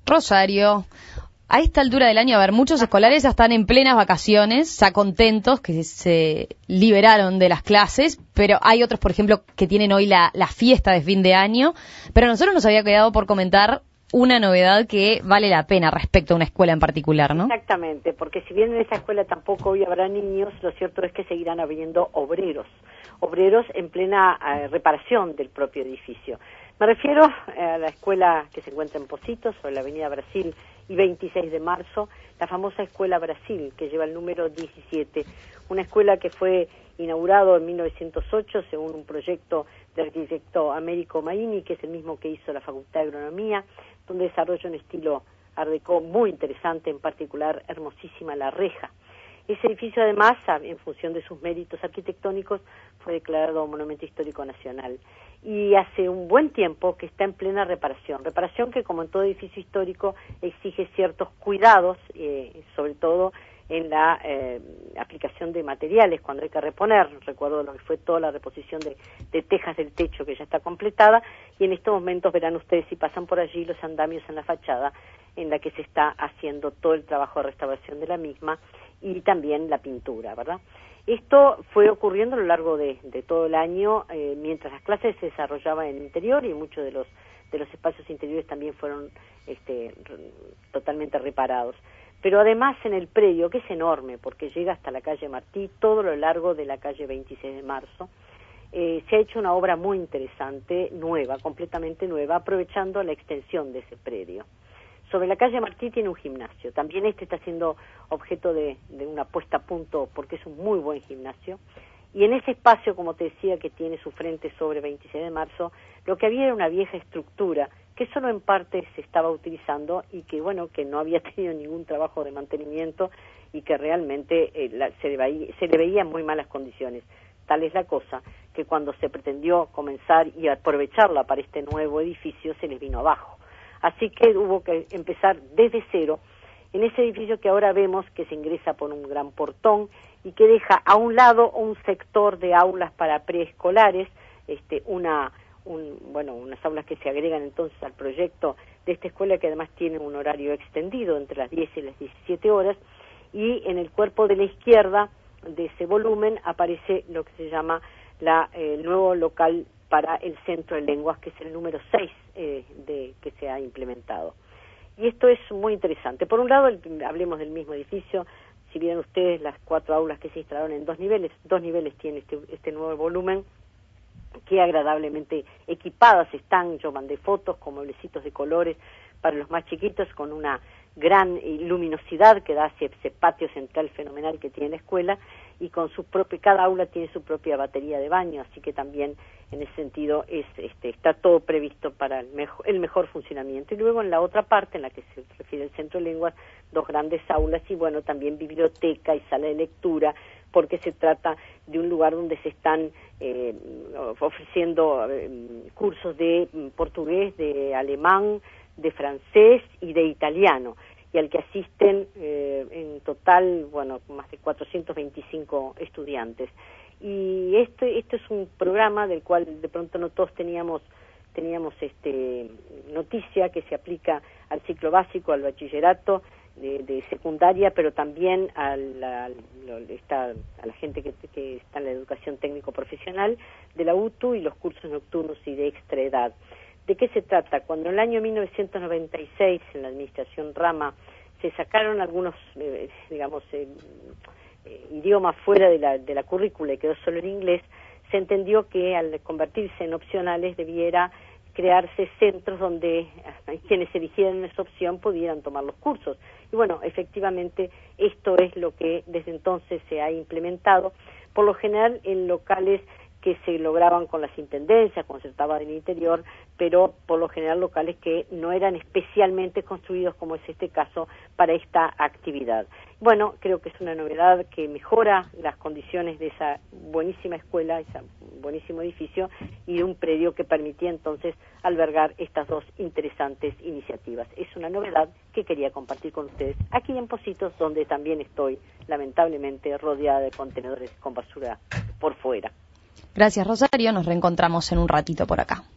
Rosario, a esta altura del año, a ver, muchos escolares ya están en plenas vacaciones, ya contentos que se liberaron de las clases, pero hay otros, por ejemplo, que tienen hoy la fiesta de fin de año, pero a nosotros nos había quedado por comentar una novedad que vale la pena respecto a una escuela en particular, ¿no? Exactamente, porque si bien en esa escuela tampoco hoy habrá niños, lo cierto es que seguirán habiendo obreros en plena reparación del propio edificio. Me refiero a la escuela que se encuentra en Pocitos, sobre la avenida Brasil y 26 de marzo, la famosa Escuela Brasil, que lleva el número 17, una escuela que fue inaugurado en 1908 según un proyecto del arquitecto Américo Maini, que es el mismo que hizo la Facultad de Agronomía, donde desarrolla un estilo Art Deco muy interesante, en particular hermosísima la reja. Ese edificio, además, en función de sus méritos arquitectónicos, fue declarado Monumento Histórico Nacional. Y hace un buen tiempo que está en plena reparación que, como en todo edificio histórico, exige ciertos cuidados, sobre todo en la aplicación de materiales, cuando hay que reponer. Recuerdo lo que fue toda la reposición de tejas del techo, que ya está completada, y en estos momentos verán ustedes, si pasan por allí, los andamios en la fachada, en la que se está haciendo todo el trabajo de restauración de la misma, y también la pintura, ¿verdad? Esto fue ocurriendo a lo largo de todo el año, mientras las clases se desarrollaban en el interior, y muchos de los espacios interiores también fueron totalmente reparados. Pero además en el predio, que es enorme, porque llega hasta la calle Martí, todo lo largo de la calle 26 de marzo, se ha hecho una obra muy interesante, nueva, completamente nueva, aprovechando la extensión de ese predio. Sobre la calle Martí tiene un gimnasio, también está siendo objeto de una puesta a punto, porque es un muy buen gimnasio, y en ese espacio, como te decía, que tiene su frente sobre 26 de marzo, lo que había era una vieja estructura que solo en parte se estaba utilizando y que, bueno, que no había tenido ningún trabajo de mantenimiento y que realmente se le veía en muy malas condiciones. Tal es la cosa que cuando se pretendió comenzar y aprovecharla para este nuevo edificio, se les vino abajo. Así que hubo que empezar desde cero en ese edificio que ahora vemos, que se ingresa por un gran portón y que deja a un lado un sector de aulas para preescolares, unas aulas que se agregan entonces al proyecto de esta escuela, que además tiene un horario extendido entre las 10 y las 17 horas, y en el cuerpo de la izquierda de ese volumen aparece lo que se llama el nuevo local para el Centro de Lenguas, que es el número 6 que se ha implementado. Y esto es muy interesante. Por un lado, hablemos del mismo edificio. Si vieron ustedes las 4 aulas que se instalaron en 2 niveles tiene este nuevo volumen, que agradablemente equipadas están. Yo mandé fotos con mueblecitos de colores para los más chiquitos, con una gran luminosidad que da hacia ese patio central fenomenal que tiene la escuela, y con cada aula tiene su propia batería de baño, así que también en ese sentido está todo previsto para el mejor funcionamiento. Y luego en la otra parte, en la que se refiere al Centro de Lenguas, 2 grandes aulas y bueno, también biblioteca y sala de lectura, porque se trata de un lugar donde se están ofreciendo cursos de portugués, de alemán, de francés y de italiano, y al que asisten en total, más de 425 estudiantes. Y esto es un programa del cual de pronto no todos teníamos noticia, que se aplica al ciclo básico, al bachillerato de secundaria, pero también a la gente que está en la educación técnico profesional de la UTU, y los cursos nocturnos y de extraedad. ¿De qué se trata? Cuando en el año 1996, en la administración Rama, se sacaron algunos, idiomas fuera de la currícula y quedó solo el inglés, se entendió que al convertirse en opcionales debiera crearse centros donde quienes eligieran esa opción pudieran tomar los cursos. Y bueno, efectivamente esto es lo que desde entonces se ha implementado, por lo general en locales que se lograban con las intendencias, cuando se trataba del interior, pero por lo general locales que no eran especialmente construidos, como es este caso, para esta actividad. Bueno, creo que es una novedad que mejora las condiciones de esa buenísima escuela, ese buenísimo edificio, y de un predio que permitía entonces albergar estas 2 interesantes iniciativas. Es una novedad que quería compartir con ustedes aquí en Pocitos, donde también estoy lamentablemente rodeada de contenedores con basura por fuera. Gracias, Rosario. Nos reencontramos en un ratito por acá.